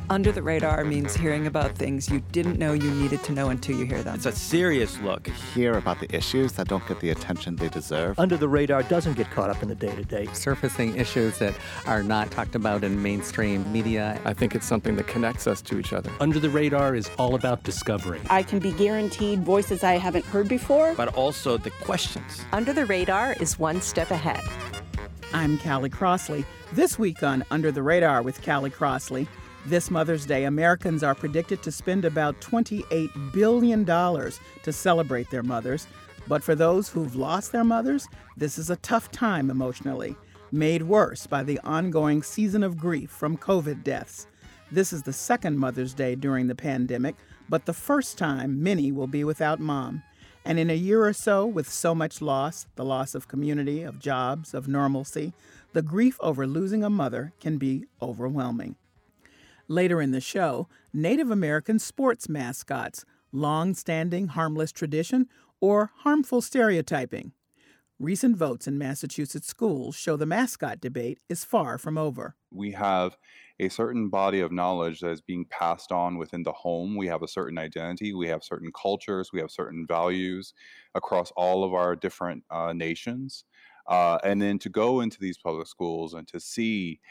Under the Radar means hearing about things you didn't know you needed to know until you hear them. It's a serious look. Hear about the issues that don't get the attention they deserve. Under the Radar doesn't get caught up in the day-to-day. Surfacing issues that are not talked about in mainstream media. I think it's something that connects us to each other. Under the Radar is all about discovery. I can be guaranteed voices I haven't heard before. But also the questions. Under the Radar is one step ahead. I'm Callie Crossley. This week on Under the Radar with Callie Crossley, this Mother's Day, Americans are predicted to spend about $28 billion to celebrate their mothers. But for those who've lost their mothers, this is a tough time emotionally, made worse by the ongoing season of grief from COVID deaths. This is the second Mother's Day during the pandemic, but the first time many will be without mom. And in a year or so, with so much loss, the loss of community, of jobs, of normalcy, the grief over losing a mother can be overwhelming. Later in the show, Native American sports mascots, long-standing harmless tradition or harmful stereotyping. Recent votes in Massachusetts schools show the mascot debate is far from over. We have a certain body of knowledge that is being passed on within the home. We have a certain identity. We have certain cultures. We have certain values across all of our different nations. And then to go into these public schools and to see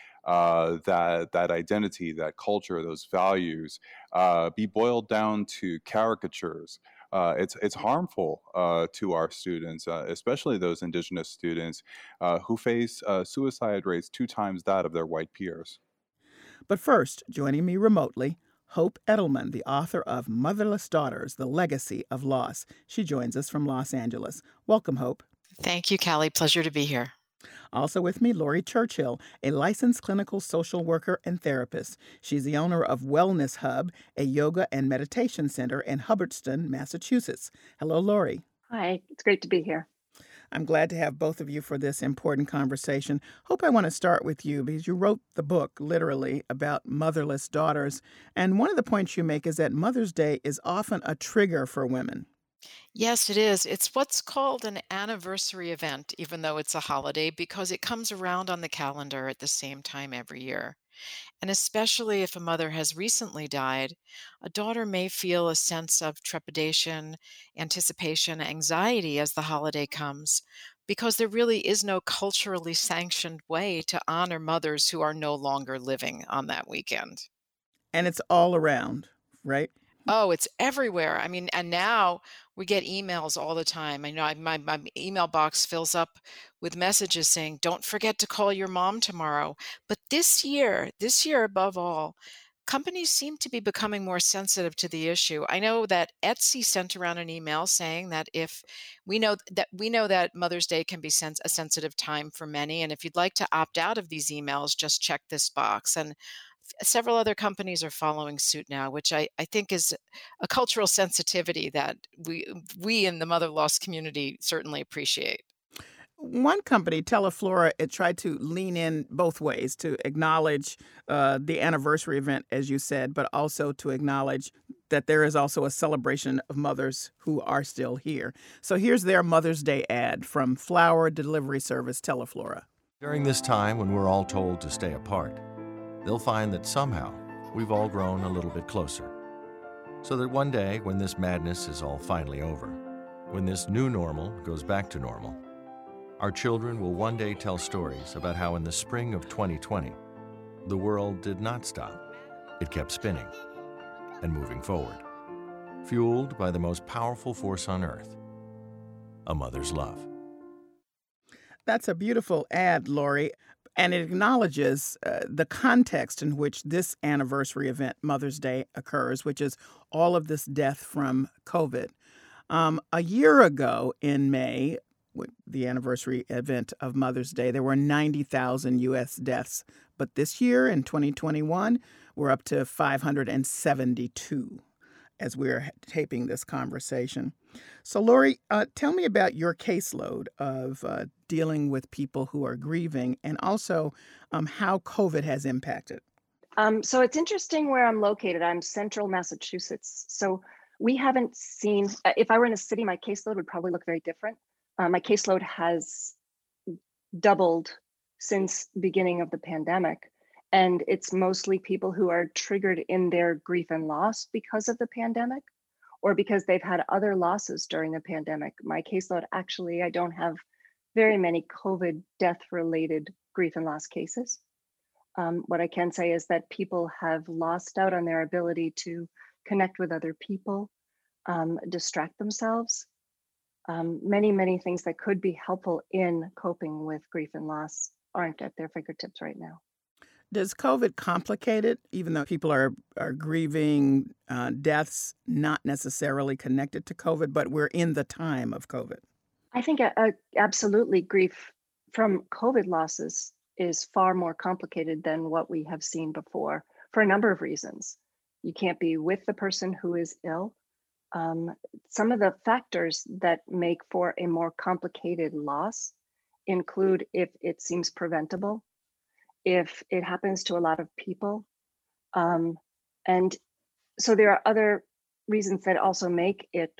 that identity, that culture, those values be boiled down to caricatures. It's harmful to our students, especially those Indigenous students who face suicide rates 2 times that of their white peers. But first, joining me remotely, Hope Edelman, the author of Motherless Daughters, The Legacy of Loss. She joins us from Los Angeles. Welcome, Hope. Thank you, Callie. Pleasure to be here. Also with me, Lori Churchill, a licensed clinical social worker and therapist. She's the owner of Wellness Hub, a yoga and meditation center in Hubbardston, Massachusetts. Hello, Lori. Hi, it's great to be here. I'm glad to have both of you for this important conversation. Hope, I want to start with you because you wrote the book, literally, about motherless daughters. And one of the points you make is that Mother's Day is often a trigger for women. Yes, it is. It's what's called an anniversary event, even though it's a holiday, because it comes around on the calendar at the same time every year. And especially if a mother has recently died, a daughter may feel a sense of trepidation, anticipation, anxiety as the holiday comes, because there really is no culturally sanctioned way to honor mothers who are no longer living on that weekend. And it's all around, right? Oh, it's everywhere. I mean, and now we get emails all the time. I know my email box fills up with messages saying, don't forget to call your mom tomorrow. But this year above all, companies seem to be becoming more sensitive to the issue. I know that Etsy sent around an email saying that if we know that Mother's Day can be a sensitive time for many, and if you'd like to opt out of these emails, just check this box. And several other companies are following suit now, which I think is a cultural sensitivity that we in the mother loss community certainly appreciate. One company, Teleflora, it tried to lean in both ways to acknowledge the anniversary event, as you said, but also to acknowledge that there is also a celebration of mothers who are still here. So here's their Mother's Day ad from flower delivery service Teleflora. During this time when we're all told to stay apart, they'll find that somehow we've all grown a little bit closer. So that one day, when this madness is all finally over, when this new normal goes back to normal, our children will one day tell stories about how in the spring of 2020, the world did not stop. It kept spinning and moving forward, fueled by the most powerful force on earth, a mother's love. That's a beautiful ad, Lori. And it acknowledges the context in which this anniversary event, Mother's Day, occurs, which is all of this death from COVID. A year ago in May, the anniversary event of Mother's Day, there were 90,000 U.S. deaths. But this year, in 2021, we're up to 572 as we're taping this conversation. So, Lori, tell me about your caseload of dealing with people who are grieving and also how COVID has impacted. So it's interesting where I'm located. I'm central Massachusetts. So we haven't seen, if I were in a city, my caseload would probably look very different. My caseload has doubled since the beginning of the pandemic. And it's mostly people who are triggered in their grief and loss because of the pandemic or because they've had other losses during the pandemic. My caseload, actually, I don't have very many COVID death related grief and loss cases. What I can say is that people have lost out on their ability to connect with other people, distract themselves. Many, many things that could be helpful in coping with grief and loss aren't at their fingertips right now. Does COVID complicate it, even though people are grieving deaths not necessarily connected to COVID, but we're in the time of COVID? I think absolutely grief from COVID losses is far more complicated than what we have seen before for a number of reasons. You can't be with the person who is ill. Some of the factors that make for a more complicated loss include if it seems preventable, if it happens to a lot of people. And so there are other reasons that also make it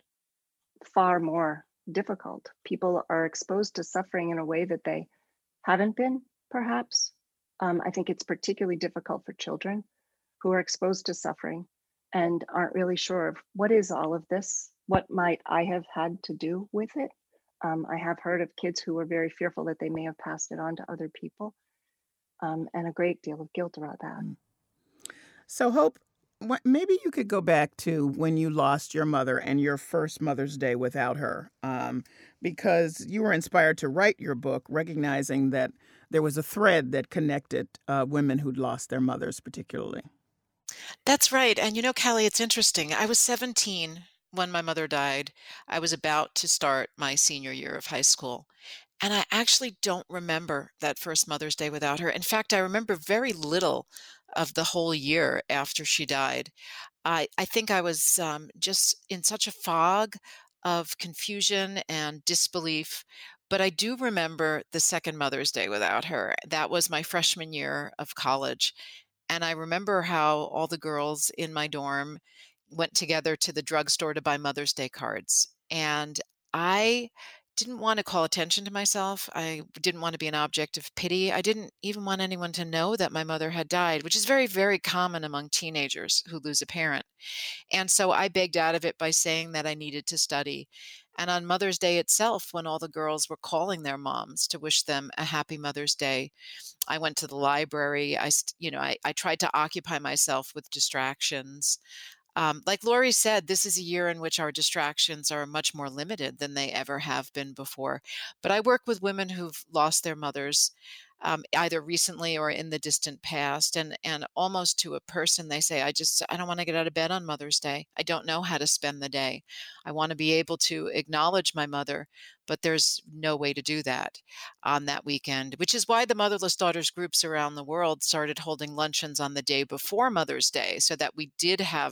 far more difficult. People are exposed to suffering in a way that they haven't been, perhaps. I think it's particularly difficult for children who are exposed to suffering and aren't really sure of what is all of this? What might I have had to do with it? I have heard of kids who were very fearful that they may have passed it on to other people, and a great deal of guilt about that. So, Hope, maybe you could go back to when you lost your mother and your first Mother's Day without her, because you were inspired to write your book, recognizing that there was a thread that connected women who'd lost their mothers particularly. That's right. And Callie, it's interesting. I was 17 when my mother died. I was about to start my senior year of high school. And I actually don't remember that first Mother's Day without her. In fact, I remember very little of the whole year after she died. I think I was just in such a fog of confusion and disbelief. But I do remember the second Mother's Day without her. That was my freshman year of college. And I remember how all the girls in my dorm went together to the drugstore to buy Mother's Day cards. And I didn't want to call attention to myself. I didn't want to be an object of pity. I didn't even want anyone to know that my mother had died, which is very, very common among teenagers who lose a parent. And so I begged out of it by saying that I needed to study. And on Mother's Day itself, when all the girls were calling their moms to wish them a happy Mother's Day, I went to the library. I tried to occupy myself with distractions. Like Lori said, this is a year in which our distractions are much more limited than they ever have been before. But I work with women who've lost their mothers, either recently or in the distant past. And almost to a person, they say, I don't want to get out of bed on Mother's Day. I don't know how to spend the day. I want to be able to acknowledge my mother, but there's no way to do that on that weekend, which is why the Motherless Daughters groups around the world started holding luncheons on the day before Mother's Day, so that we did have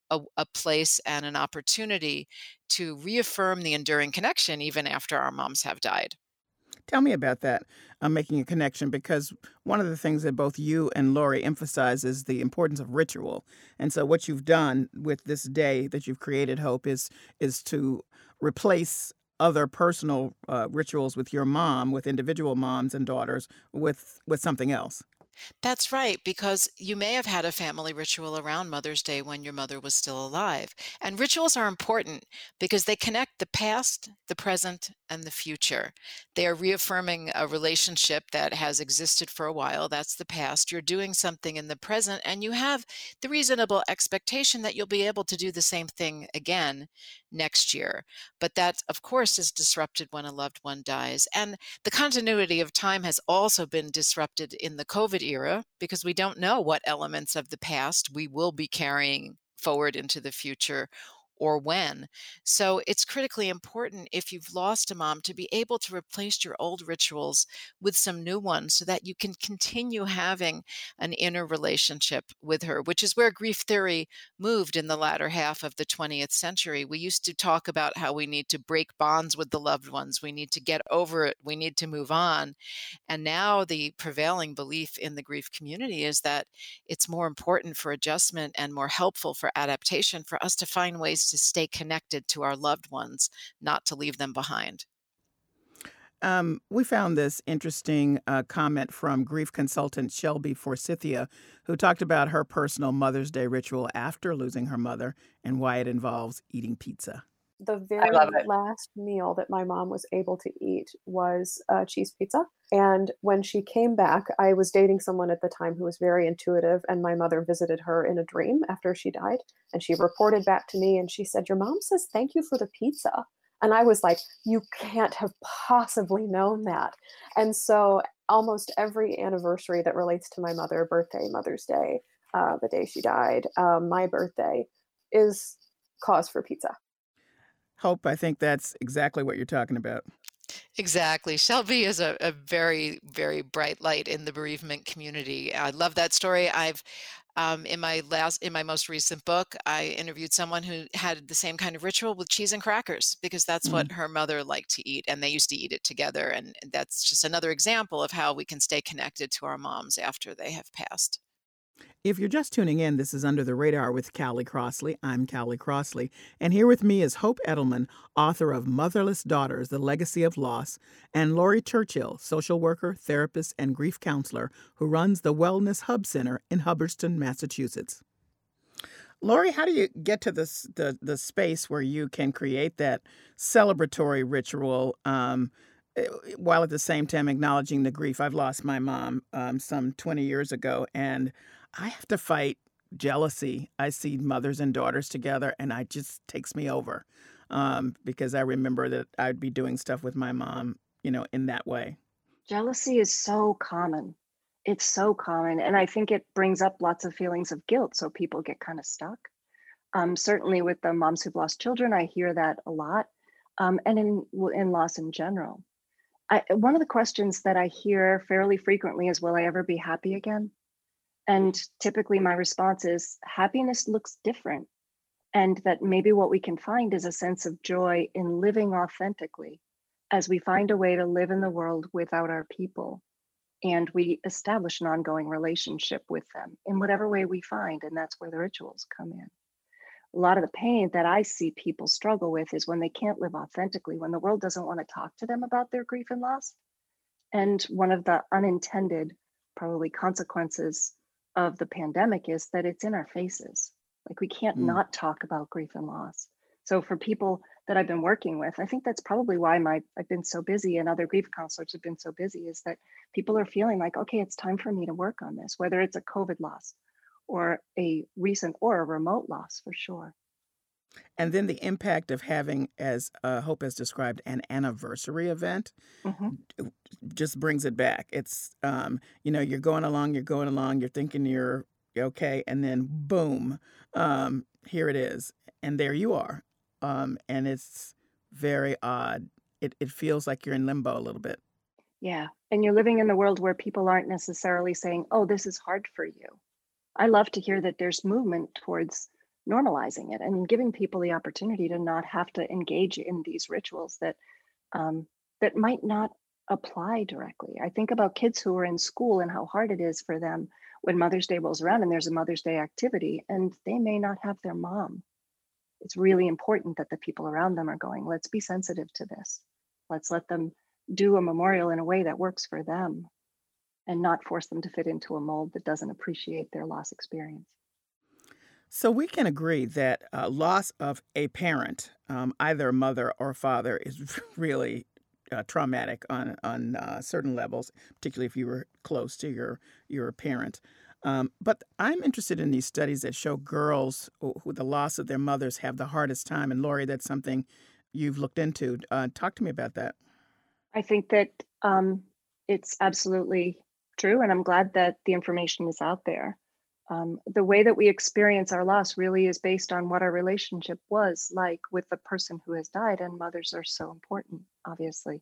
a place and an opportunity to reaffirm the enduring connection even after our moms have died. Tell me about that, making a connection, because one of the things that both you and Lori emphasize is the importance of ritual. And so what you've done with this day that you've created, Hope, is to replace other personal rituals with your mom, with individual moms and daughters, with something else. That's right, because you may have had a family ritual around Mother's Day when your mother was still alive. And rituals are important because they connect the past, the present, and the future. They are reaffirming a relationship that has existed for a while. That's the past. You're doing something in the present, and you have the reasonable expectation that you'll be able to do the same thing again next year. But that, of course, is disrupted when a loved one dies. And the continuity of time has also been disrupted in the COVID era because we don't know what elements of the past we will be carrying forward into the future or when. So it's critically important if you've lost a mom to be able to replace your old rituals with some new ones so that you can continue having an inner relationship with her, which is where grief theory moved in the latter half of the 20th century. We used to talk about how we need to break bonds with the loved ones. We need to get over it. We need to move on. And now the prevailing belief in the grief community is that it's more important for adjustment and more helpful for adaptation for us to find ways to stay connected to our loved ones, not to leave them behind. We found this interesting comment from grief consultant Shelby Forsythia, who talked about her personal Mother's Day ritual after losing her mother and why it involves eating pizza. The very last meal that my mom was able to eat was cheese pizza. And when she came back, I was dating someone at the time who was very intuitive, and my mother visited her in a dream after she died. And she reported back to me and she said, "Your mom says thank you for the pizza." And I was like, you can't have possibly known that. And so almost every anniversary that relates to my mother, birthday, Mother's Day, the day she died, my birthday, is cause for pizza. Hope, I think that's exactly what you're talking about. Exactly. Shelby is a very, very bright light in the bereavement community. I love that story. I've in my most recent book, I interviewed someone who had the same kind of ritual with cheese and crackers because that's what her mother liked to eat, and they used to eat it together. And that's just another example of how we can stay connected to our moms after they have passed. If you're just tuning in, this is Under the Radar with Callie Crossley. I'm Callie Crossley, and here with me is Hope Edelman, author of Motherless Daughters, The Legacy of Loss, and Lori Churchill, social worker, therapist, and grief counselor who runs the Wellness Hub Center in Hubbardston, Massachusetts. Lori, how do you get to the space where you can create that celebratory ritual while at the same time acknowledging the grief? I've lost my mom some 20 years ago, and I have to fight jealousy. I see mothers and daughters together, and it just takes me over because I remember that I'd be doing stuff with my mom, in that way. Jealousy is so common. It's so common. And I think it brings up lots of feelings of guilt. So people get kind of stuck. Certainly with the moms who've lost children, I hear that a lot. And in loss in general. One of the questions that I hear fairly frequently is, will I ever be happy again? And typically my response is, happiness looks different. And that maybe what we can find is a sense of joy in living authentically as we find a way to live in the world without our people. And we establish an ongoing relationship with them in whatever way we find. And that's where the rituals come in. A lot of the pain that I see people struggle with is when they can't live authentically, when the world doesn't want to talk to them about their grief and loss. And one of the unintended, probably consequences of the pandemic is that it's in our faces. Like we can't not talk about grief and loss. So for people that I've been working with, I think that's probably why I've been so busy and other grief counselors have been so busy, is that people are feeling like, okay, it's time for me to work on this, whether it's a COVID loss or a recent or a remote loss for sure. And then the impact of having, as Hope has described, an anniversary event just brings it back. It's, you're going along, you're thinking you're okay, and then boom, here it is. And there you are. And it's very odd. It feels like you're in limbo a little bit. Yeah. And you're living in the world where people aren't necessarily saying, oh, this is hard for you. I love to hear that there's movement towards normalizing it and giving people the opportunity to not have to engage in these rituals that might not apply directly. I think about kids who are in school and how hard it is for them when Mother's Day rolls around and there's a Mother's Day activity and they may not have their mom. It's really important that the people around them are going, let's be sensitive to this. Let's let them do a memorial in a way that works for them and not force them to fit into a mold that doesn't appreciate their loss experience. So we can agree that loss of a parent, either mother or father, is really traumatic on certain levels, particularly if you were close to your parent. But I'm interested in these studies that show girls who the loss of their mothers have the hardest time. And Lori, that's something you've looked into. Talk to me about that. I think that it's absolutely true, and I'm glad that the information is out there. The way that we experience our loss really is based on what our relationship was like with the person who has died, and mothers are so important, obviously.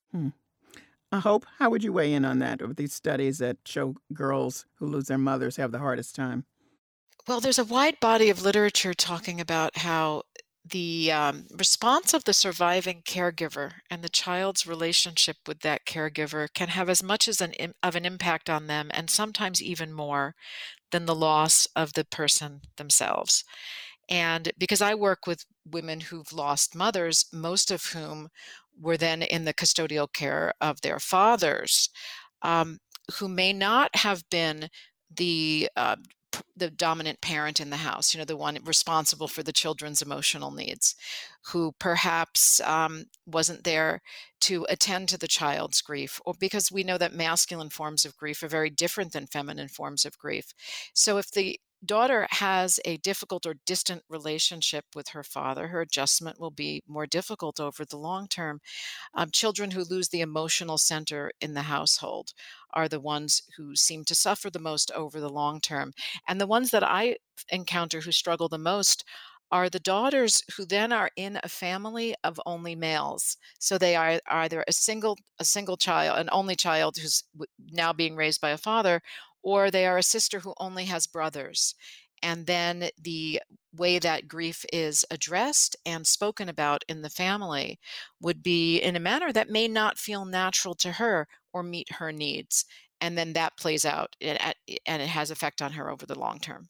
Hope, how would you weigh in on that, with these studies that show girls who lose their mothers have the hardest time? Well, there's a wide body of literature talking about how the response of the surviving caregiver and the child's relationship with that caregiver can have as much as an impact on them, and sometimes even more than the loss of the person themselves. And because I work with women who've lost mothers, most of whom were then in the custodial care of their fathers, who may not have been the dominant parent in the house, the one responsible for the children's emotional needs, who perhaps wasn't there to attend to the child's grief, or because we know that masculine forms of grief are very different than feminine forms of grief. So if the daughter has a difficult or distant relationship with her father, her adjustment will be more difficult over the long term. Children who lose the emotional center in the household are the ones who seem to suffer the most over the long term. And the ones that I encounter who struggle the most are the daughters who then are in a family of only males. So they are either a single child, an only child who's now being raised by a father, or they are a sister who only has brothers. And then the way that grief is addressed and spoken about in the family would be in a manner that may not feel natural to her or meet her needs. And then that plays out and it has effect on her over the long term.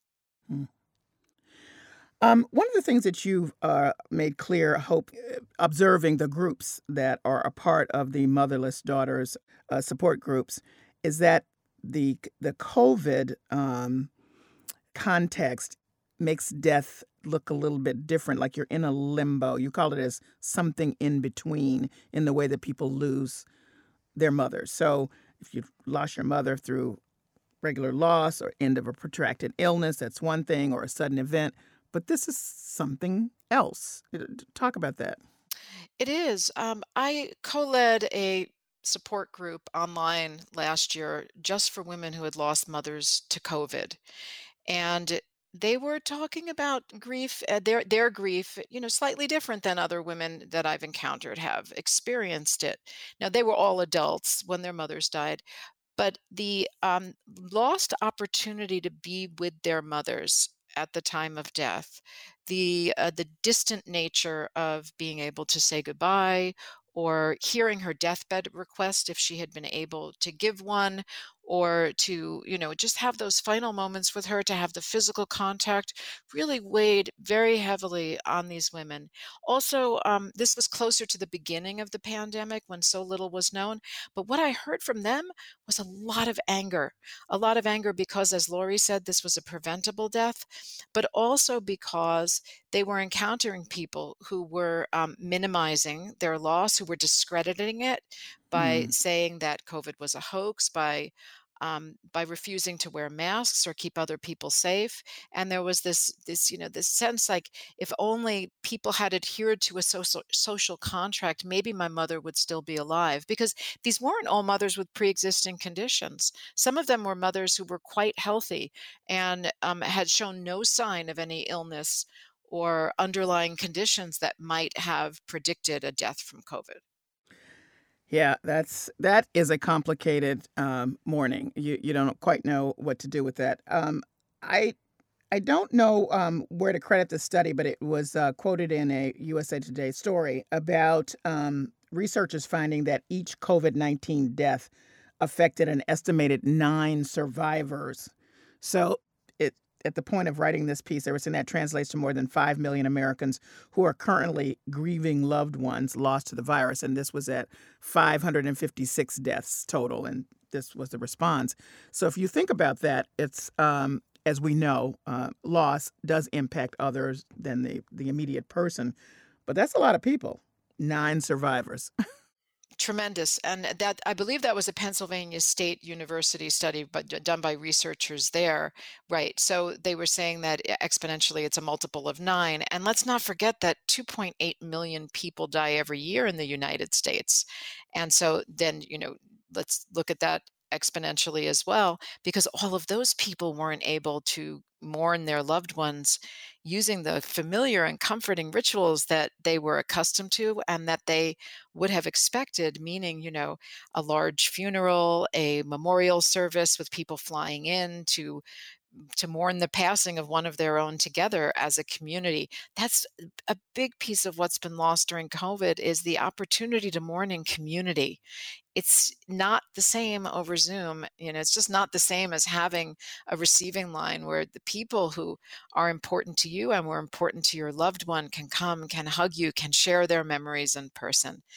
One of the things that you've made clear, Hope, observing the groups that are a part of the Motherless Daughters support groups, is that the COVID context makes death look a little bit different, like you're in a limbo. You call it as something in between in the way that people lose their mothers. So if you've lost your mother through regular loss or end of a protracted illness, that's one thing, or a sudden event. But this is something else. Talk about that. It is. I co-led a support group online last year just for women who had lost mothers to COVID. And they were talking about grief, their grief, slightly different than other women that I've encountered have experienced it. Now, they were all adults when their mothers died, but the lost opportunity to be with their mothers at the time of death, the distant nature of being able to say goodbye, or hearing her deathbed request if she had been able to give one, or to, just have those final moments with her, to have the physical contact, really weighed very heavily on these women. Also, this was closer to the beginning of the pandemic when so little was known. But what I heard from them was a lot of anger because, as Lori said, this was a preventable death, but also because they were encountering people who were minimizing their loss, who were discrediting it by saying that COVID was a hoax, by refusing to wear masks or keep other people safe. And there was this sense like, if only people had adhered to a social contract, maybe my mother would still be alive. Because these weren't all mothers with pre-existing conditions. Some of them were mothers who were quite healthy and had shown no sign of any illness or underlying conditions that might have predicted a death from COVID. Yeah, that is a complicated morning. You don't quite know what to do with that. I don't know where to credit the study, but it was quoted in a USA Today story about researchers finding that each COVID-19 death affected an estimated 9 survivors. So at the point of writing this piece, they were saying that translates to more than 5 million Americans who are currently grieving loved ones lost to the virus. And this was at 556 deaths total. And this was the response. So if you think about that, it's, as we know, loss does impact others than the immediate person. But that's a lot of people, 9 survivors. Tremendous. And that, I believe that was a Pennsylvania State University study done by researchers there. Right. So they were saying that exponentially it's a multiple of 9. And let's not forget that 2.8 million people die every year in the United States. And so then, let's look at that exponentially as well, because all of those people weren't able to mourn their loved ones using the familiar and comforting rituals that they were accustomed to and that they would have expected, meaning, a large funeral, a memorial service with people flying in to mourn the passing of one of their own together as a community. That's a big piece of what's been lost during COVID, is the opportunity to mourn in community. It's not the same over Zoom. It's just not the same as having a receiving line where the people who are important to you and were important to your loved one can come, can hug you, can share their memories in person.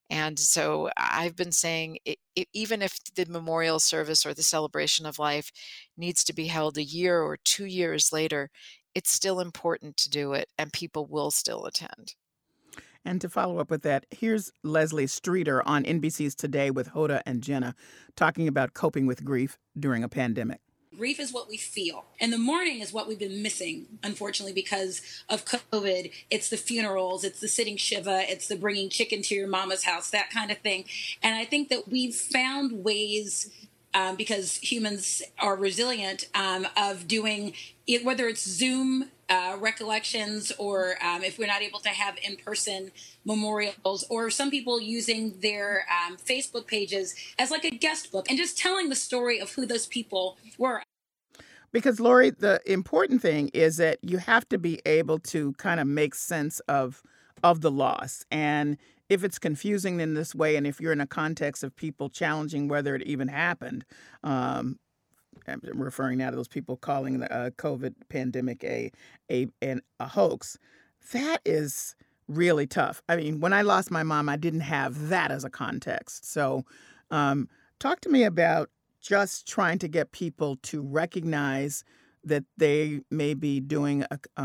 And so I've been saying, even if the memorial service or the celebration of life needs to be held a year or 2 years later, it's still important to do it, and people will still attend. And to follow up with that, here's Leslie Streeter on NBC's Today with Hoda and Jenna talking about coping with grief during a pandemic. Grief is what we feel, and the mourning is what we've been missing, unfortunately, because of COVID. It's the funerals, it's the sitting Shiva, it's the bringing chicken to your mama's house, that kind of thing. And I think that we've found ways, because humans are resilient, of doing it, whether it's Zoom recollections or if we're not able to have in-person memorials, or some people using their Facebook pages as like a guest book and just telling the story of who those people were. Because, Lori, the important thing is that you have to be able to kind of make sense of the loss. And if it's confusing in this way, and if you're in a context of people challenging whether it even happened, I'm referring now to those people calling the COVID pandemic a hoax, that is really tough. I mean, when I lost my mom, I didn't have that as a context. So talk to me about just trying to get people to recognize that they may be doing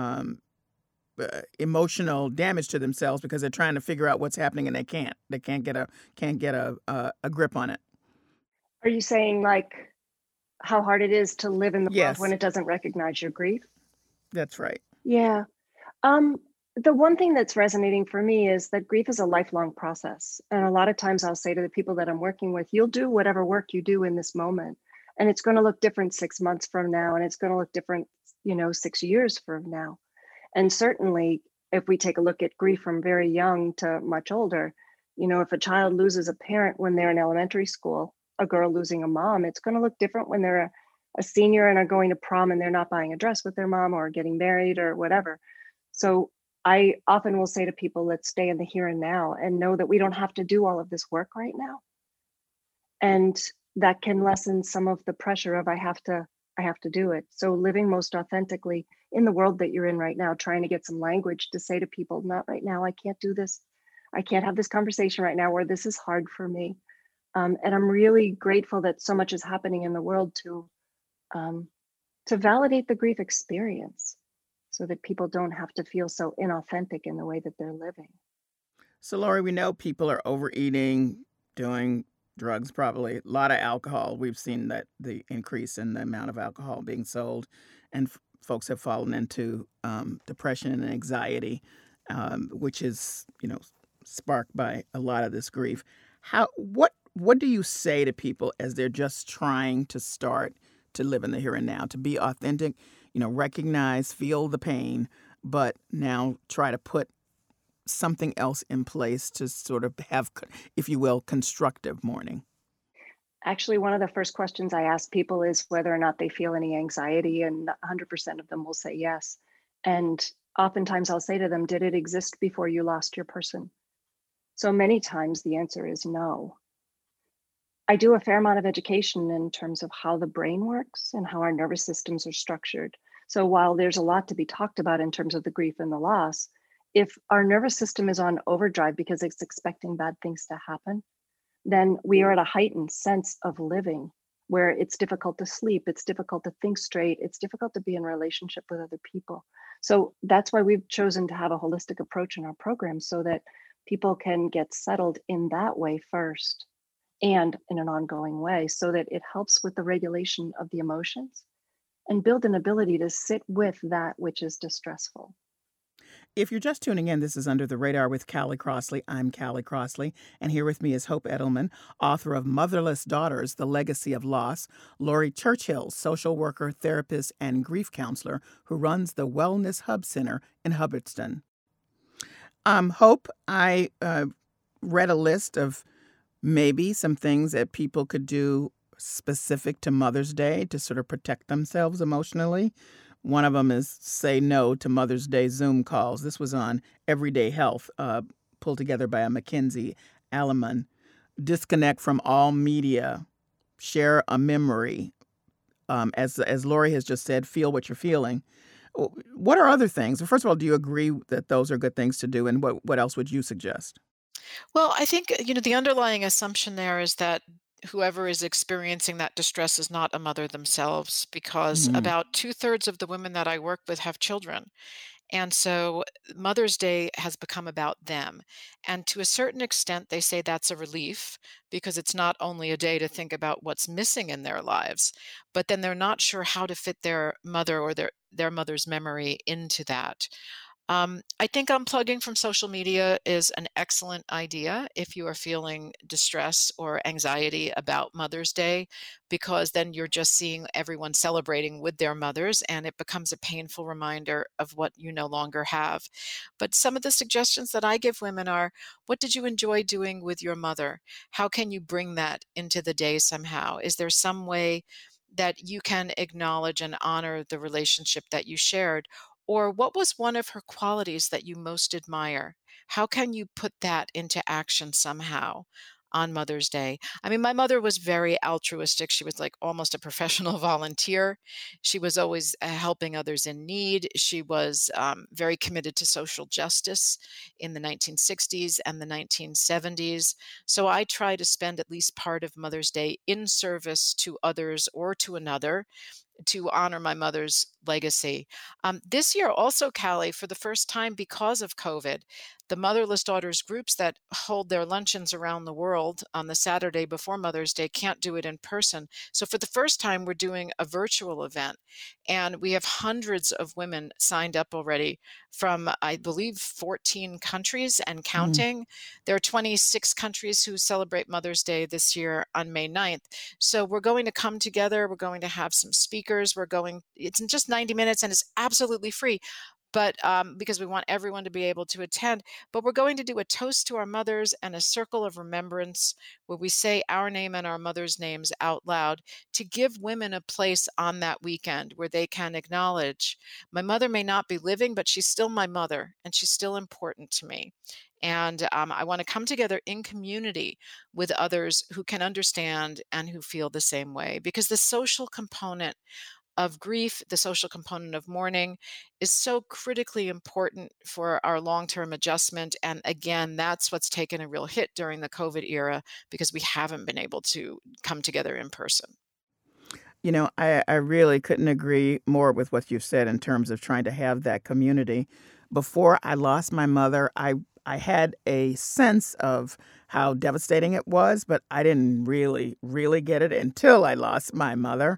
emotional damage to themselves because they're trying to figure out what's happening and they can't. They can't get a grip on it. Are you saying like how hard it is to live in the Yes. world when it doesn't recognize your grief? That's right. Yeah. The one thing that's resonating for me is that grief is a lifelong process. And a lot of times I'll say to the people that I'm working with, you'll do whatever work you do in this moment. And it's going to look different 6 months from now. And it's going to look different, 6 years from now. And certainly if we take a look at grief from very young to much older, if a child loses a parent when they're in elementary school, a girl losing a mom, it's going to look different when they're a senior and are going to prom and they're not buying a dress with their mom or getting married or whatever. So I often will say to people, let's stay in the here and now and know that we don't have to do all of this work right now. And that can lessen some of the pressure of I have to do it. So living most authentically in the world that you're in right now, trying to get some language to say to people, not right now, I can't do this. I can't have this conversation right now, where this is hard for me. And I'm really grateful that so much is happening in the world to validate the grief experience, so that people don't have to feel so inauthentic in the way that they're living. So, Lori, we know people are overeating, doing drugs, probably a lot of alcohol. We've seen that the increase in the amount of alcohol being sold, and folks have fallen into depression and anxiety, which is, sparked by a lot of this grief. What do you say to people as they're just trying to start to live in the here and now, to be authentic, recognize, feel the pain, but now try to put something else in place to sort of have, if you will, constructive mourning? Actually, one of the first questions I ask people is whether or not they feel any anxiety, and 100% of them will say yes. And oftentimes I'll say to them, did it exist before you lost your person? So many times the answer is no. I do a fair amount of education in terms of how the brain works and how our nervous systems are structured. So while there's a lot to be talked about in terms of the grief and the loss, if our nervous system is on overdrive because it's expecting bad things to happen, then we are at a heightened sense of living where it's difficult to sleep, it's difficult to think straight, it's difficult to be in relationship with other people. So that's why we've chosen to have a holistic approach in our program, so that people can get settled in that way first and in an ongoing way, so that it helps with the regulation of the emotions and build an ability to sit with that which is distressful. If you're just tuning in, this is Under the Radar with Callie Crossley. I'm Callie Crossley, and here with me is Hope Edelman, author of Motherless Daughters, The Legacy of Loss, Lori Churchill, social worker, therapist, and grief counselor who runs the Wellness Hub Center in Hubbardston. Hope, I read a list of maybe some things that people could do specific to Mother's Day to sort of protect themselves emotionally. One of them is say no to Mother's Day Zoom calls. This was on Everyday Health, pulled together by a McKinsey Alleman. Disconnect from all media. Share a memory. As Lori has just said, feel what you're feeling. What are other things? First of all, do you agree that those are good things to do? And what else would you suggest? Well, I think, the underlying assumption there is that whoever is experiencing that distress is not a mother themselves, because Mm. about two-thirds of the women that I work with have children. And so Mother's Day has become about them. And to a certain extent, they say that's a relief because it's not only a day to think about what's missing in their lives, but then they're not sure how to fit their mother or their mother's memory into that. I think unplugging from social media is an excellent idea if you are feeling distress or anxiety about Mother's Day, because then you're just seeing everyone celebrating with their mothers and it becomes a painful reminder of what you no longer have. But some of the suggestions that I give women are, what did you enjoy doing with your mother? How can you bring that into the day somehow? Is there some way that you can acknowledge and honor the relationship that you shared? Or what was one of her qualities that you most admire? How can you put that into action somehow on Mother's Day? I mean, my mother was very altruistic. She was like almost a professional volunteer. She was always helping others in need. She was very committed to social justice in the 1960s and the 1970s. So I try to spend at least part of Mother's Day in service to others or to another, to honor my mother's legacy. This year also, Callie, for the first time because of COVID, the motherless daughters groups that hold their luncheons around the world on the Saturday before Mother's Day can't do it in person. So for the first time, we're doing a virtual event. And we have hundreds of women signed up already from, I believe, 14 countries and counting. There are 26 countries who celebrate Mother's Day this year on May 9th. So we're going to come together. We're going to have some speakers. It's in just 90 minutes and it's absolutely free. But because we want everyone to be able to attend, but we're going to do a toast to our mothers and a circle of remembrance where we say our name and our mother's names out loud to give women a place on that weekend where they can acknowledge my mother may not be living, but she's still my mother and she's still important to me. And I want to come together in community with others who can understand and who feel the same way, because the social component of grief, the social component of mourning is so critically important for our long-term adjustment. And again, that's what's taken a real hit during the COVID era because we haven't been able to come together in person. I really couldn't agree more with what you've said in terms of trying to have that community. Before I lost my mother, I had a sense of how devastating it was, but I didn't really get it until I lost my mother.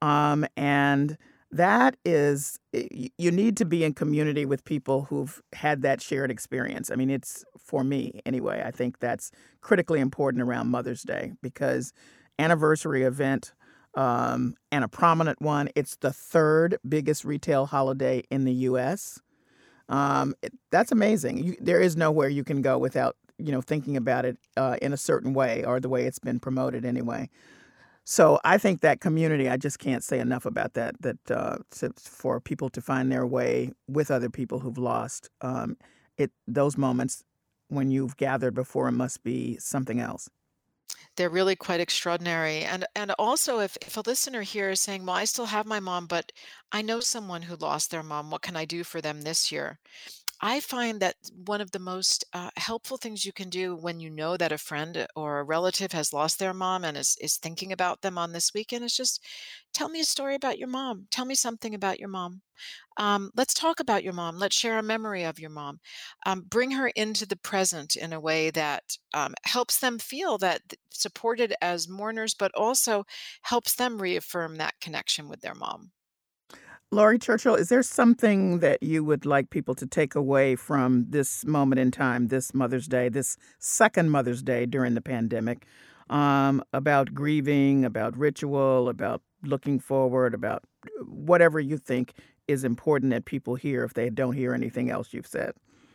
And that is, you need to be in community with people who've had that shared experience. I mean, it's, for me anyway, I think that's critically important around Mother's Day because anniversary event, and a prominent one, it's the third biggest retail holiday in the U.S. That's amazing. There is nowhere you can go without, thinking about it in a certain way or the way it's been promoted anyway. So I think that community, I just can't say enough about that for people to find their way with other people who've lost. Those moments when you've gathered before it must be something else. They're really quite extraordinary. And also if a listener here is saying, well, I still have my mom, but I know someone who lost their mom, what can I do for them this year? I find that one of the most helpful things you can do when you know that a friend or a relative has lost their mom and is thinking about them on this weekend is just tell me a story about your mom. Tell me something about your mom. Let's talk about your mom. Let's share a memory of your mom. Bring her into the present in a way that helps them feel that supported as mourners, but also helps them reaffirm that connection with their mom. Laurie Churchill, is there something that you would like people to take away from this moment in time, this Mother's Day, this second Mother's Day during the pandemic, about grieving, about ritual, about looking forward, about whatever you think is important that people hear if they don't hear anything else you've said?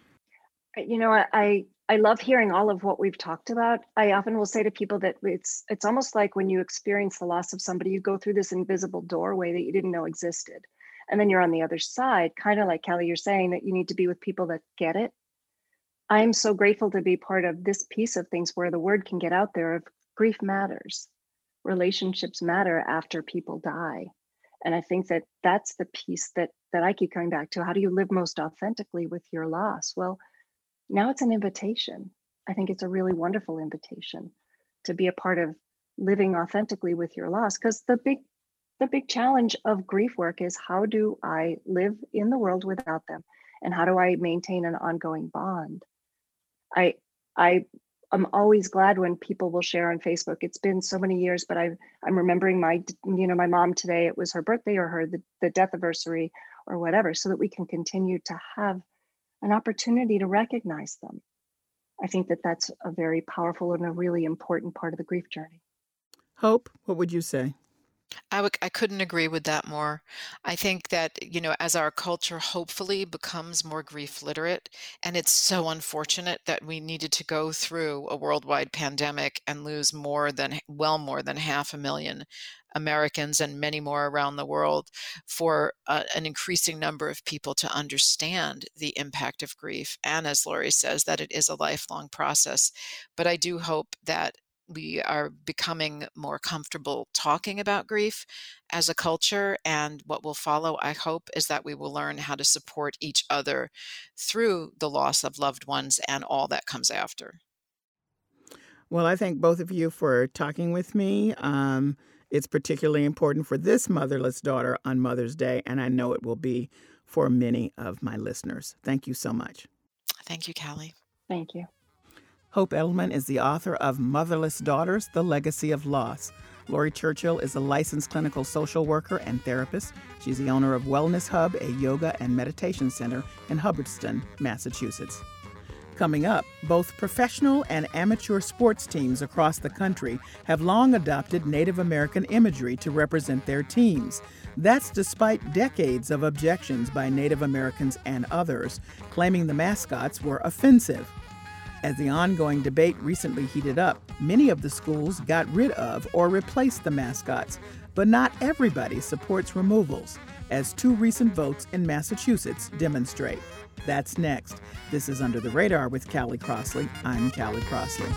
I love hearing all of what we've talked about. I often will say to people that it's almost like when you experience the loss of somebody, you go through this invisible doorway that you didn't know existed. And then you're on the other side, kind of like Kelly, you're saying that you need to be with people that get it. I'm so grateful to be part of this piece of things where the word can get out there of grief matters. Relationships matter after people die. And I think that that's the piece that I keep coming back to. How do you live most authentically with your loss? Well, now it's an invitation. I think it's a really wonderful invitation to be a part of living authentically with your loss. Because the big challenge of grief work is, how do I live in the world without them? And how do I maintain an ongoing bond? I'm always glad when people will share on Facebook. It's been so many years, but I'm remembering my mom today. It was her birthday or the death anniversary or whatever, so that we can continue to have an opportunity to recognize them. I think that that's a very powerful and a really important part of the grief journey. Hope, what would you say? I couldn't agree with that more. I think that, as our culture hopefully becomes more grief literate, and it's so unfortunate that we needed to go through a worldwide pandemic and lose more than 500,000 Americans and many more around the world, for an increasing number of people to understand the impact of grief. And as Lori says, that it is a lifelong process. But I do hope that we are becoming more comfortable talking about grief as a culture. And what will follow, I hope, is that we will learn how to support each other through the loss of loved ones and all that comes after. Well, I thank both of you for talking with me. It's particularly important for this motherless daughter on Mother's Day, and I know it will be for many of my listeners. Thank you so much. Thank you, Callie. Thank you. Hope Edelman is the author of Motherless Daughters, The Legacy of Loss. Lori Churchill is a licensed clinical social worker and therapist. She's the owner of Wellness Hub, a yoga and meditation center in Hubbardston, Massachusetts. Coming up, both professional and amateur sports teams across the country have long adopted Native American imagery to represent their teams. That's despite decades of objections by Native Americans and others, claiming the mascots were offensive. As the ongoing debate recently heated up, many of the schools got rid of or replaced the mascots, but not everybody supports removals, as 2 recent votes in Massachusetts demonstrate. That's next. This is Under the Radar with Callie Crossley. I'm Callie Crossley.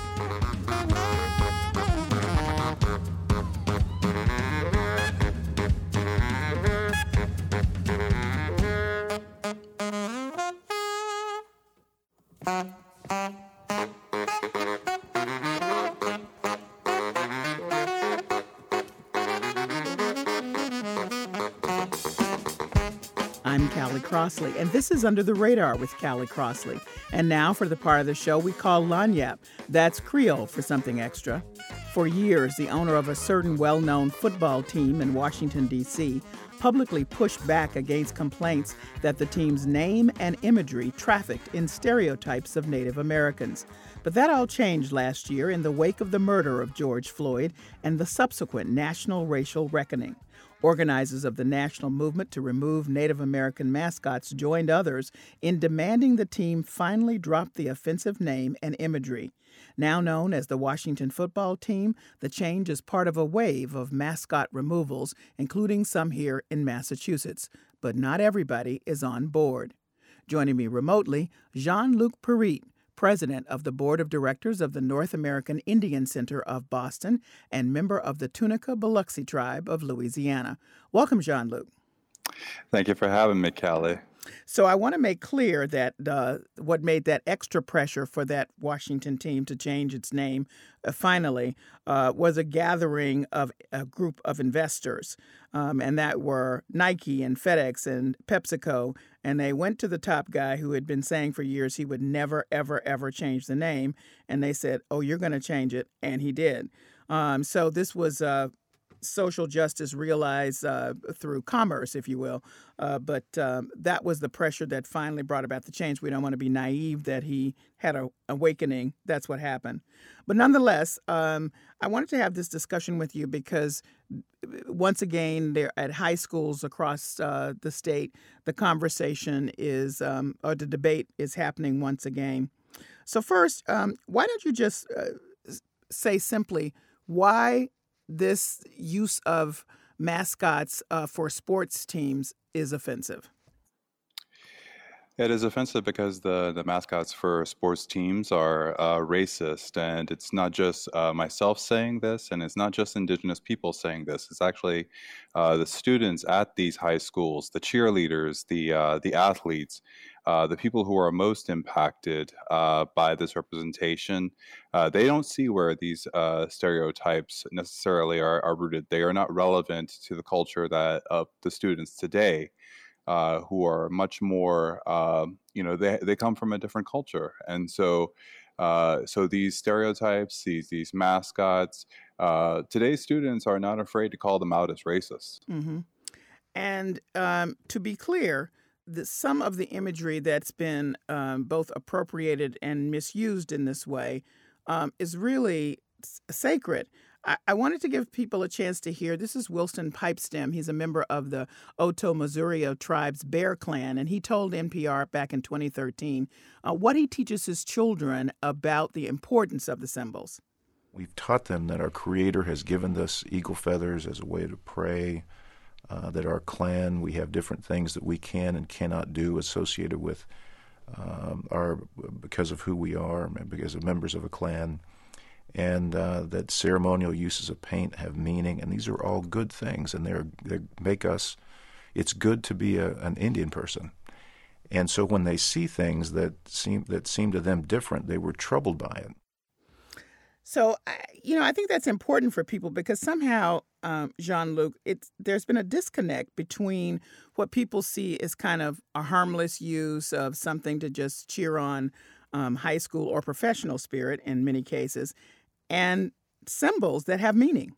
I'm Callie Crossley, and this is Under the Radar with Callie Crossley. And now for the part of the show we call Lagniappe. That's Creole for something extra. For years, the owner of a certain well-known football team in Washington, D.C., publicly pushed back against complaints that the team's name and imagery trafficked in stereotypes of Native Americans. But that all changed last year in the wake of the murder of George Floyd and the subsequent national racial reckoning. Organizers of the national movement to remove Native American mascots joined others in demanding the team finally drop the offensive name and imagery. Now known as the Washington football team, the change is part of a wave of mascot removals, including some here in Massachusetts. But not everybody is on board. Joining me remotely, Jean-Luc Perit, president of the board of directors of the North American Indian Center of Boston and member of the Tunica Biloxi tribe of Louisiana. Welcome, Jean-Luc. Thank you for having me, Callie. So I want to make clear that what made that extra pressure for that Washington team to change its name finally was a gathering of a group of investors, and that were Nike and FedEx and PepsiCo. And they went to the top guy who had been saying for years he would never, ever, ever change the name. And they said, oh, you're going to change it. And he did. So this was social justice realized through commerce, if you will. But that was the pressure that finally brought about the change. We don't want to be naive that he had an awakening. That's what happened. But nonetheless, I wanted to have this discussion with you because, once again, at high schools across the state, the conversation is, or the debate is happening once again. So first, why don't you just say simply why this use of mascots for sports teams is offensive? It is offensive because the mascots for sports teams are racist, and it's not just myself saying this, and it's not just Indigenous people saying this. It's actually the students at these high schools, the cheerleaders, the athletes. the people who are most impacted by this representation, they don't see where these stereotypes necessarily are rooted. They are not relevant to the culture that of the students today, who are much more, they come from a different culture. And so these stereotypes, these mascots, today's students are not afraid to call them out as racist. Mm-hmm. And to be clear, some of the imagery that's been both appropriated and misused in this way is really sacred. I wanted to give people a chance to hear. This is Wilson Pipestem. He's a member of the Oto-Missouri tribe's Bear Clan, and he told NPR back in 2013 what he teaches his children about the importance of the symbols. We've taught them that our Creator has given us eagle feathers as a way to pray, that our clan, we have different things that we can and cannot do associated with because of who we are, because of members of a clan, and that ceremonial uses of paint have meaning, and these are all good things, and they make us. It's good to be an Indian person, and so when they see things that seem to them different, they were troubled by it. So, I think that's important for people because somehow, Jean-Luc, there's been a disconnect between what people see as kind of a harmless use of something to just cheer on high school or professional spirit in many cases, and symbols that have meaning.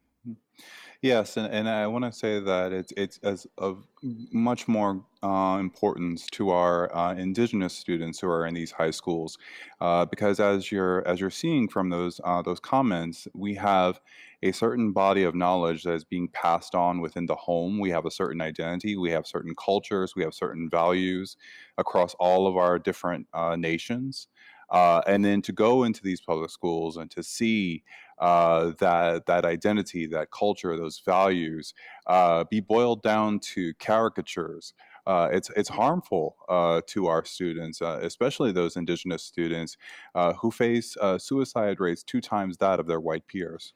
Yes, and I want to say that it's as of much more importance to our indigenous students who are in these high schools, because as you're seeing from those comments, we have a certain body of knowledge that is being passed on within the home. We have a certain identity, we have certain cultures, we have certain values across all of our different nations. And then to go into these public schools and to see that identity, that culture, those values be boiled down to caricatures, it's harmful to our students, especially those indigenous students who face suicide rates 2 times that of their white peers.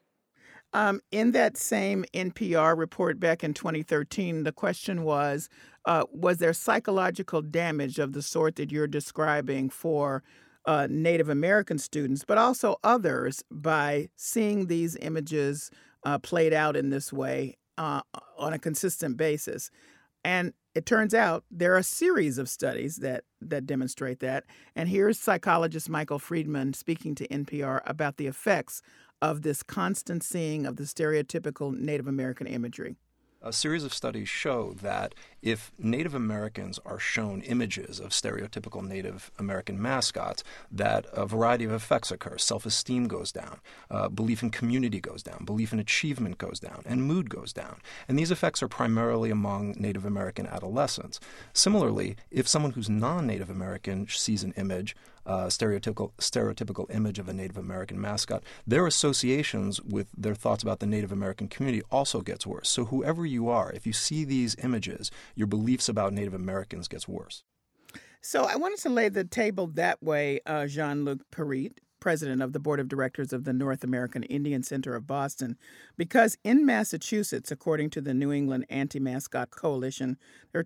In that same NPR report back in 2013, the question was there psychological damage of the sort that you're describing for Native American students, but also others by seeing these images played out in this way on a consistent basis? And it turns out there are a series of studies that demonstrate that. And here's psychologist Michael Friedman speaking to NPR about the effects of this constant seeing of the stereotypical Native American imagery. A series of studies show that if Native Americans are shown images of stereotypical Native American mascots, that a variety of effects occur. Self-esteem goes down, belief in community goes down, belief in achievement goes down, and mood goes down. And these effects are primarily among Native American adolescents. Similarly, if someone who's non-Native American sees an image, stereotypical image of a Native American mascot, their associations with their thoughts about the Native American community also gets worse. So whoever you are, if you see these images, your beliefs about Native Americans gets worse. So I wanted to lay the table that way, Jean-Luc Parite, president of the board of directors of the North American Indian Center of Boston, because in Massachusetts, according to the New England Anti-Mascot Coalition, there are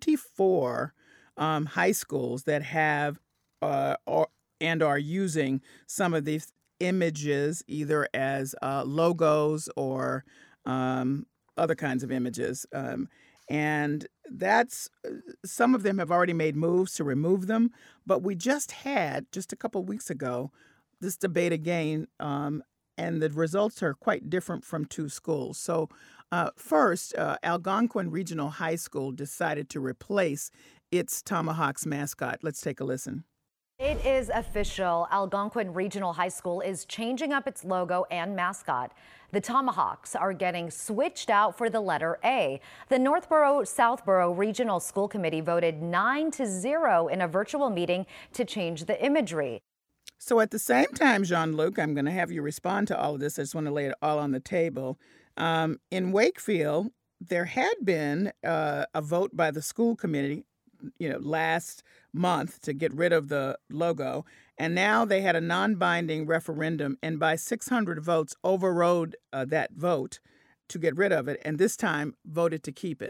24 high schools that have are using some of these images either as logos or other kinds of images. And that's some of them have already made moves to remove them. But we just had, just a couple of weeks ago, this debate again, and the results are quite different from 2 schools. So first, Algonquin Regional High School decided to replace its Tomahawks mascot. Let's take a listen. It is official. Algonquin Regional High School is changing up its logo and mascot. The Tomahawks are getting switched out for the letter A. The Northborough-Southborough Regional School Committee voted 9-0 in a virtual meeting to change the imagery. So at the same time, Jean-Luc, I'm going to have you respond to all of this. I just want to lay it all on the table. In Wakefield, there had been a vote by the school committee, last month to get rid of the logo. And now they had a non-binding referendum and by 600 votes overrode that vote to get rid of it and this time voted to keep it.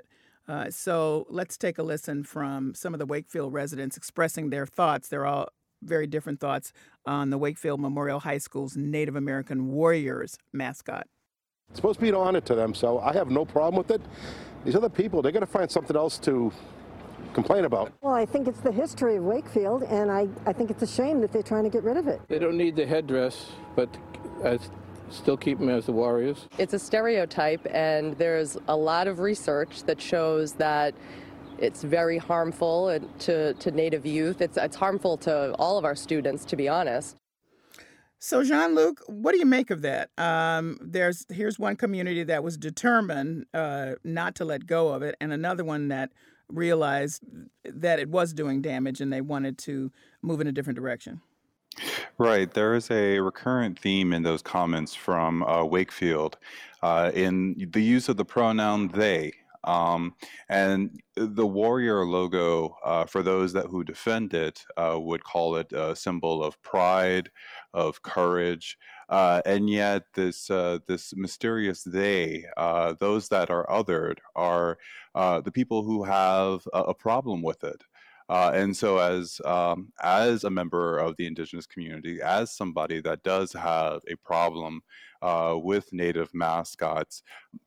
So let's take a listen from some of the Wakefield residents expressing their thoughts. They're all very different thoughts on the Wakefield Memorial High School's Native American Warriors mascot. It's supposed to be an honor to them, so I have no problem with it. These other people, they're going to find something else to complain about. Well, I think it's the history of Wakefield, and I think it's a shame that they're trying to get rid of it. They don't need the headdress, but still keep them as the Warriors. It's a stereotype, and there's a lot of research that shows that it's very harmful to Native youth. It's harmful to all of our students, to be honest. So, Jean-Luc, what do you make of that? Here's one community that was determined not to let go of it, and another one that realized that it was doing damage and they wanted to move in a different direction. Right. There is a recurrent theme in those comments from Wakefield in the use of the pronoun they. And the warrior logo, for those who defend it, would call it a symbol of pride, of courage, and yet this mysterious they, those that are othered, are the people who have a problem with it. And so as a member of the Indigenous community, as somebody that does have a problem with Native mascots,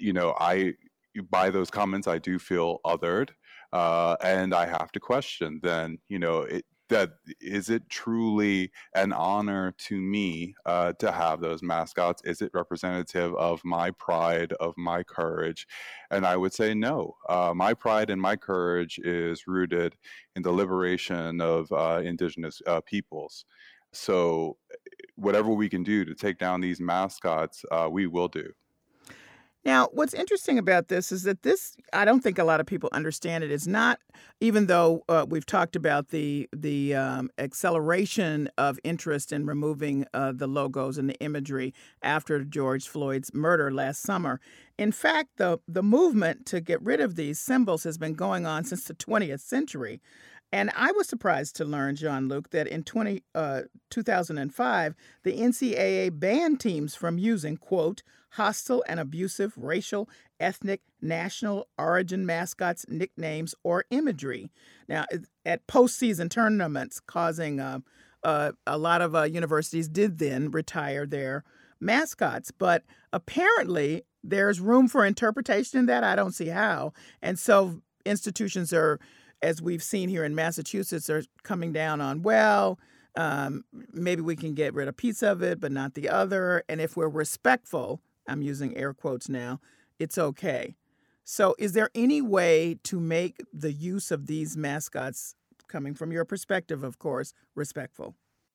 by those comments, I do feel othered, and I have to question then, that is it truly an honor to me to have those mascots? Is it representative of my pride, of my courage? And I would say no. My pride and my courage is rooted in the liberation of Indigenous peoples. So whatever we can do to take down these mascots, we will do. Now, what's interesting about this is that I don't think a lot of people understand it. It's not, even though we've talked about the acceleration of interest in removing the logos and the imagery after George Floyd's murder last summer. In fact, the movement to get rid of these symbols has been going on since the 20th century. And I was surprised to learn, Jean-Luc, that in 2005, the NCAA banned teams from using, quote, hostile and abusive racial, ethnic, national origin mascots, nicknames, or imagery. Now, at postseason tournaments, causing a lot of universities did then retire their mascots. But apparently, there's room for interpretation in that. I don't see how. And so institutions are, as we've seen here in Massachusetts, are coming down on, maybe we can get rid of a piece of it, but not the other. And if we're respectful, I'm using air quotes now, it's okay. So is there any way to make the use of these mascots, coming from your perspective, of course, respectful?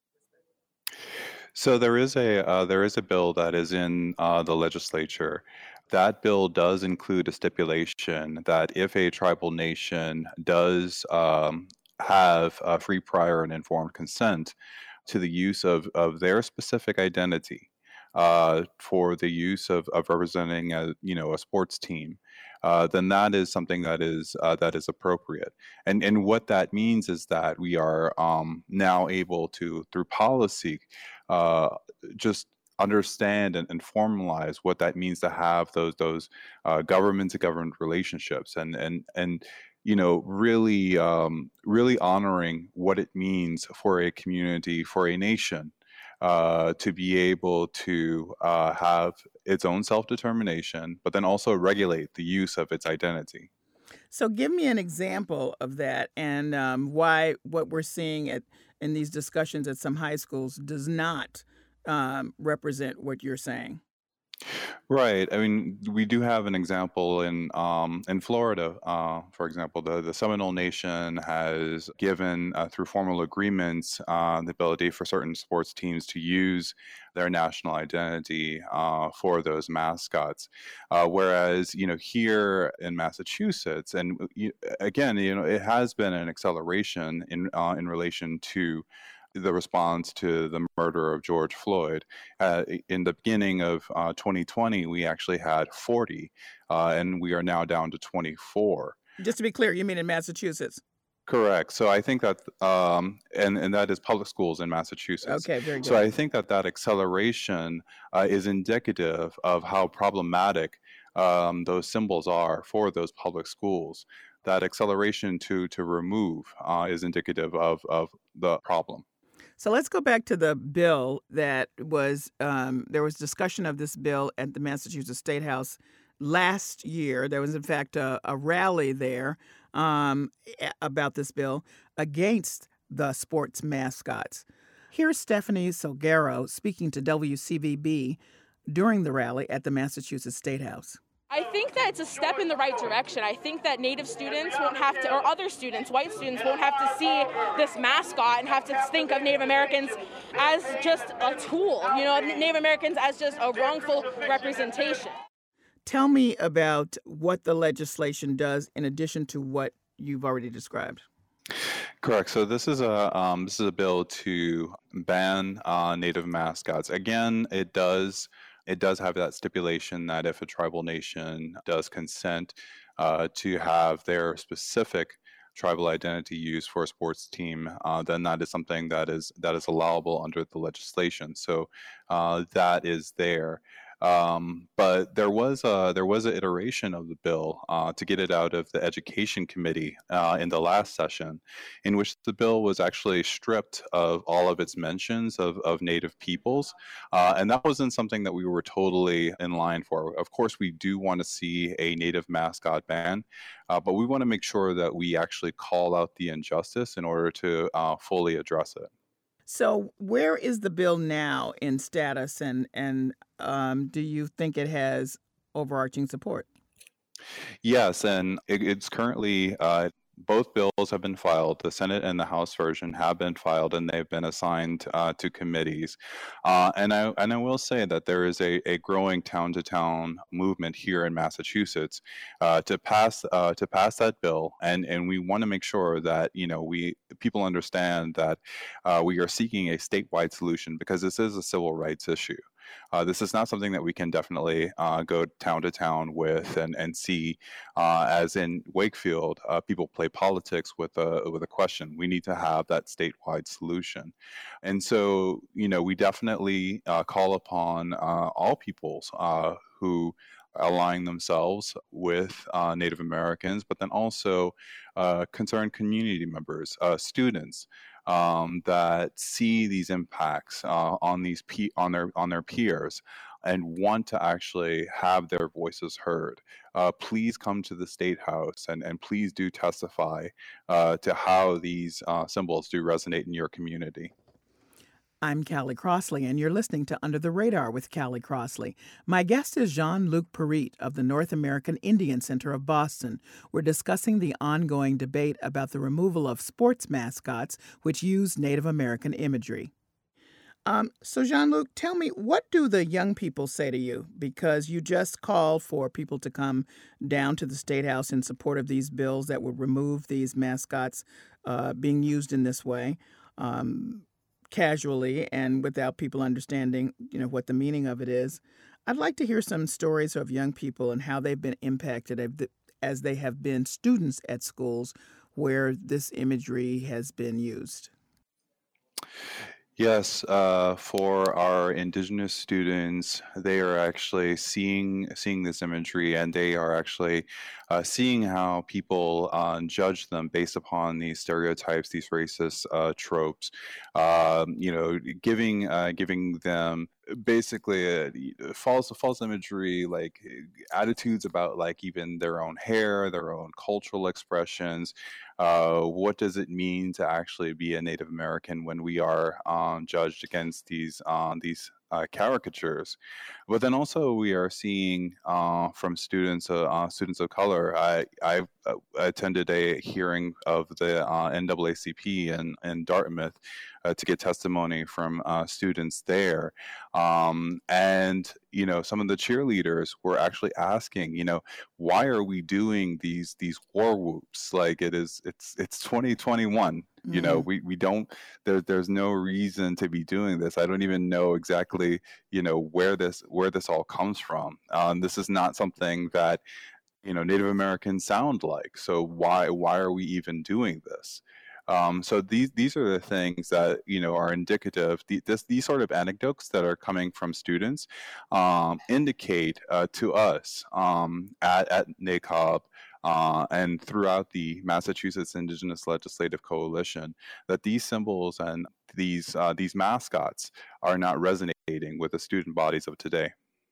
So there is a bill that is in the legislature. That bill does include a stipulation that if a tribal nation does have free, prior, and informed consent to the use of their specific identity for the use of representing a sports team, then that is something that is appropriate. And what that means is that we are now able to, through policy, just understand and formalize what that means to have those government to government relationships, and really honoring what it means for a community, for a nation, to be able to have its own self-determination, but then also regulate the use of its identity. So give me an example of that, and why what we're seeing in these discussions at some high schools does not represent what you're saying. Right. I mean, we do have an example in Florida. For example, the Seminole Nation has given, through formal agreements, the ability for certain sports teams to use their national identity for those mascots. Whereas, here in Massachusetts, and again, it has been an acceleration in relation to the response to the murder of George Floyd. In the beginning of 2020, we actually had 40, and we are now down to 24. Just to be clear, you mean in Massachusetts? Correct. So I think that, and that is public schools in Massachusetts. Okay, very good. So I think that acceleration is indicative of how problematic those symbols are for those public schools. That acceleration to remove is indicative of the problem. So let's go back to the bill that was, there was discussion of this bill at the Massachusetts State House last year. There was, in fact, a rally there about this bill against the sports mascots. Here's Stephanie Salguero speaking to WCVB during the rally at the Massachusetts State House. I think that it's a step in the right direction. I think that Native students won't have to, or other students, white students, won't have to see this mascot and have to think of Native Americans as just a tool, Native Americans as just a wrongful representation. Tell me about what the legislation does in addition to what you've already described. Correct. So this is a bill to ban Native mascots. Again, it does have that stipulation that if a tribal nation does consent to have their specific tribal identity used for a sports team, then that is something that is allowable under the legislation. So that is there. But there was an iteration of the bill to get it out of the Education Committee in the last session, in which the bill was actually stripped of all of its mentions of Native peoples, and that wasn't something that we were totally in line for. Of course, we do want to see a Native mascot ban, but we want to make sure that we actually call out the injustice in order to fully address it. So where is the bill now in status, and do you think it has overarching support? Yes, and it's currently, both bills have been filed. The Senate and the House version have been filed, and they've been assigned to committees. And I will say that there is a growing town-to-town movement here in Massachusetts to pass that bill, and we want to make sure that people understand that we are seeking a statewide solution because this is a civil rights issue. This is not something that we can definitely go town to town with and see, as in Wakefield, people play politics with a question. We need to have that statewide solution. And so, we definitely call upon all peoples who align themselves with Native Americans, but then also concerned community members, students, that see these impacts on their peers and want to actually have their voices heard. Please come to the State House and please do testify to how these symbols do resonate in your community. I'm Callie Crossley, and you're listening to Under the Radar with Callie Crossley. My guest is Jean-Luc Parite of the North American Indian Center of Boston. We're discussing the ongoing debate about the removal of sports mascots which use Native American imagery. So Jean-Luc, tell me, what do the young people say to you? Because you just called for people to come down to the State House in support of these bills that would remove these mascots being used in this way. Casually and without people understanding, what the meaning of it is. I'd like to hear some stories of young people and how they've been impacted as they have been students at schools where this imagery has been used. Yes, for our Indigenous students, they are actually seeing this imagery, and they are actually seeing how people judge them based upon these stereotypes, these racist tropes. Giving them basically false imagery, like attitudes about like even their own hair, their own cultural expressions. What does it mean to actually be a Native American when we are judged against these caricatures? But then also we are seeing from students of color. I attended a hearing of the NAACP in Dartmouth to get testimony from students there, and some of the cheerleaders were actually asking, why are we doing these war whoops? Like it's 2021. We don't. There's no reason to be doing this. I don't even know exactly where this all comes from. This is not something that Native Americans sound like. So why are we even doing this? So these are the things that are indicative. These sort of anecdotes that are coming from students indicate to us at NACOB and throughout the Massachusetts Indigenous Legislative Coalition that these symbols and these mascots are not resonating with the student bodies of today.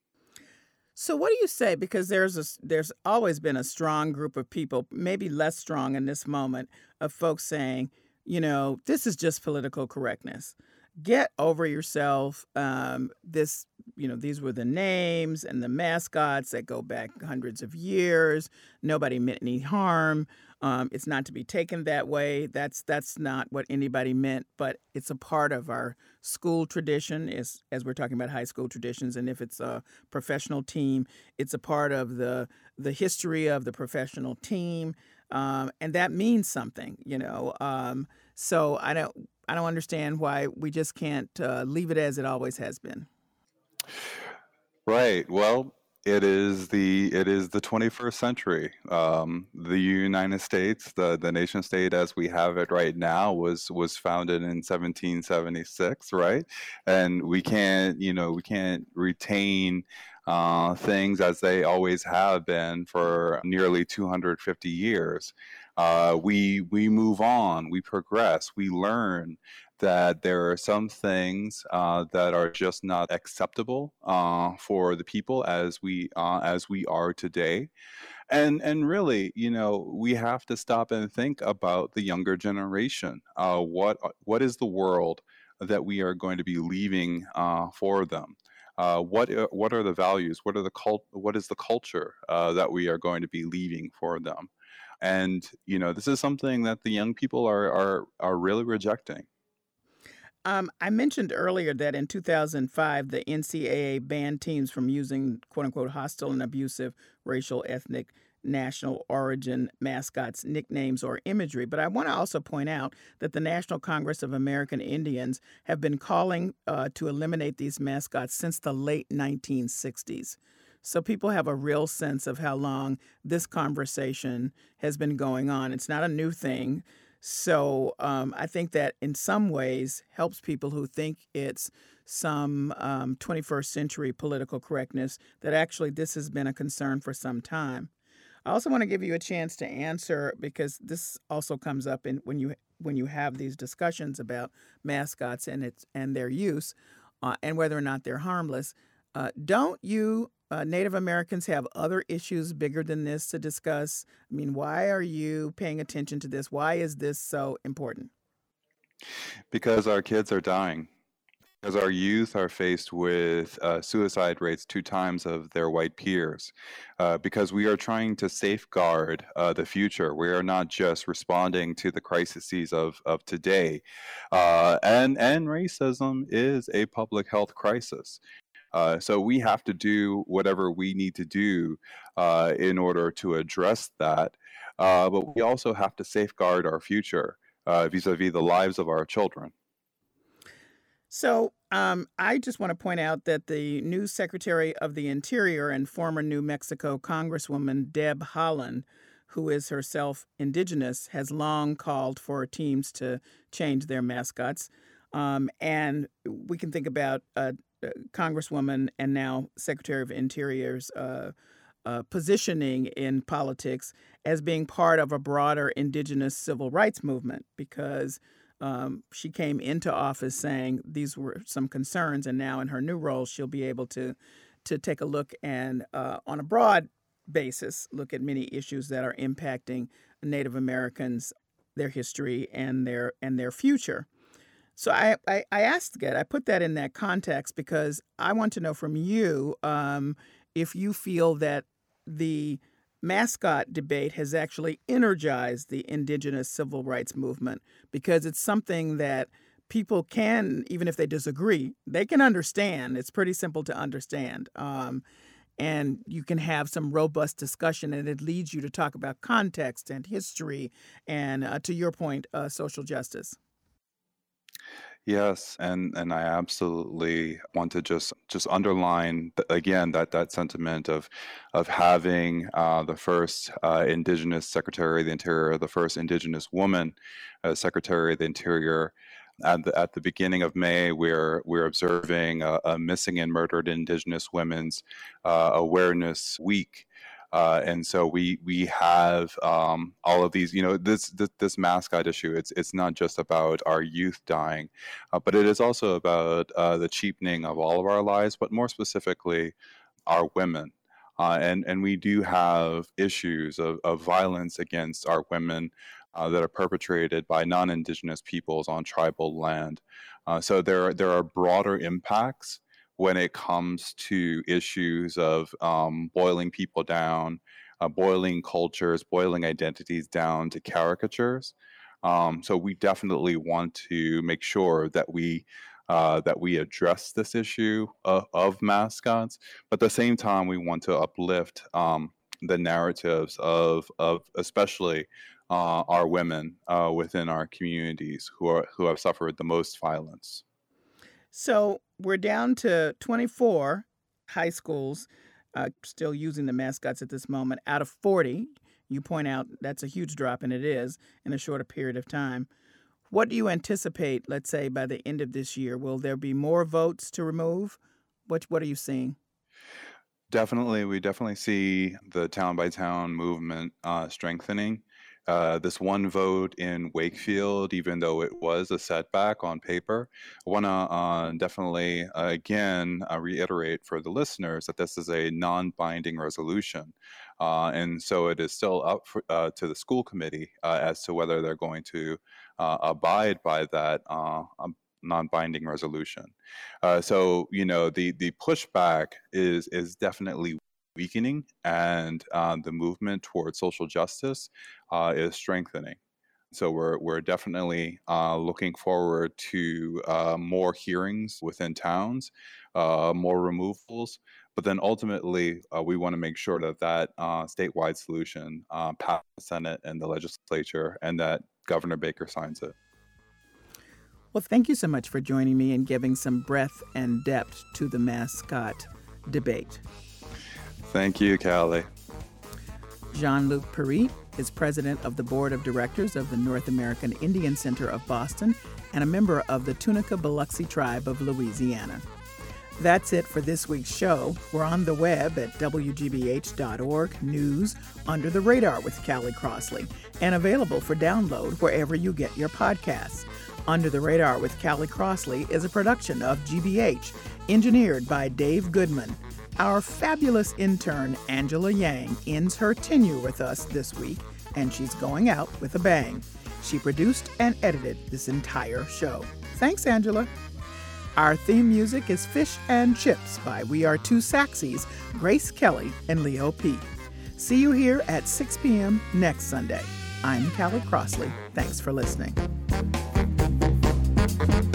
So what do you say? Because there's always been a strong group of people, maybe less strong in this moment, of folks saying, this is just political correctness. Get over yourself. These were the names and the mascots that go back hundreds of years. Nobody meant any harm. It's not to be taken that way. That's not what anybody meant, but it's a part of our school tradition, as we're talking about high school traditions. And if it's a professional team, it's a part of the history of the professional team. And that means something, So I don't understand why we just can't leave it as it always has been. Right. Well, it is the 21st century. The United States, the nation state as we have it right now, was founded in 1776, right? And we can't retain things as they always have been for nearly 250 years. We move on, we progress, we learn that there are some things that are just not acceptable for the people as we are today. And really, we have to stop and think about the younger generation. What is the world that we are going to be leaving for them? What are the values? What is the culture that we are going to be leaving for them? And this is something that the young people are really rejecting. I mentioned earlier that in 2005, the NCAA banned teams from using "quote unquote" hostile and abusive racial, ethnic, national origin mascots, nicknames, or imagery. But I want to also point out that the National Congress of American Indians have been calling to eliminate these mascots since the late 1960s. So people have a real sense of how long this conversation has been going on. It's not a new thing. So I think that in some ways helps people who think it's some 21st century political correctness, that actually this has been a concern for some time. I also want to give you a chance to answer, because this also comes up when you have these discussions about mascots and their use and whether or not they're harmless. Don't you Native Americans have other issues bigger than this to discuss? I mean, why are you paying attention to this? Why is this so important? Because our kids are dying. Because our youth are faced with suicide rates 2 times of their white peers. Because we are trying to safeguard the future. We are not just responding to the crises of today. And racism is a public health crisis. So we have to do whatever we need to do in order to address that. But we also have to safeguard our future vis-a-vis the lives of our children. So I just want to point out that the new Secretary of the Interior and former New Mexico Congresswoman Deb Haaland, who is herself indigenous, has long called for teams to change their mascots. And we can think about Congresswoman and now Secretary of Interior's positioning in politics as being part of a broader indigenous civil rights movement, because she came into office saying these were some concerns, and now in her new role, she'll be able to take a look and on a broad basis, look at many issues that are impacting Native Americans, their history, and their future. So I asked that. I put that in that context because I want to know from you if you feel that the mascot debate has actually energized the indigenous civil rights movement, because it's something that people can, even if they disagree, they can understand. It's pretty simple to understand. And you can have some robust discussion, and it leads you to talk about context and history and, to your point, social justice. Yes, and I absolutely want to just underline again that sentiment of having the first Indigenous Secretary of the Interior, the first Indigenous woman Secretary of the Interior. At the beginning of May, we're observing a missing and murdered Indigenous women's awareness week. And so we have all of these, this mascot issue. It's not just about our youth dying, but it is also about the cheapening of all of our lives, but more specifically, our women. And we do have issues of violence against our women that are perpetrated by non-Indigenous peoples on tribal land. So there are broader impacts when it comes to issues of boiling people down, boiling cultures, boiling identities down to caricatures. So we definitely want to make sure that we address this issue of mascots, but at the same time, we want to uplift the narratives of especially our women within our communities who have suffered the most violence. So we're down to 24 high schools still using the mascots at this moment out of 40. You point out that's a huge drop, and it is, in a shorter period of time. What do you anticipate, let's say, by the end of this year? Will there be more votes to remove? What are you seeing? We definitely see the town-by-town movement strengthening. This one vote in Wakefield, even though it was a setback on paper, I want to definitely, again, reiterate for the listeners that this is a non-binding resolution. And so it is still up to the school committee as to whether they're going to abide by that non-binding resolution. So, the pushback is definitely weakening, and the movement towards social justice is strengthening. So we're definitely looking forward to more hearings within towns, more removals, but then ultimately we want to make sure that statewide solution passes the Senate and the legislature, and that Governor Baker signs it. Well, thank you so much for joining me and giving some breadth and depth to the mascot debate. Thank you, Callie. Jean-Luc Perry is president of the board of directors of the North American Indian Center of Boston and a member of the Tunica Biloxi tribe of Louisiana. That's it for this week's show. We're on the web at WGBH.org, News Under the Radar with Callie Crossley, and available for download wherever you get your podcasts. Under the Radar with Callie Crossley is a production of GBH, engineered by Dave Goodman. Our fabulous intern, Angela Yang, ends her tenure with us this week, and she's going out with a bang. She produced and edited this entire show. Thanks, Angela. Our theme music is Fish and Chips by We Are Two Saxies, Grace Kelly and Leo P. See you here at 6 p.m. next Sunday. I'm Callie Crossley. Thanks for listening.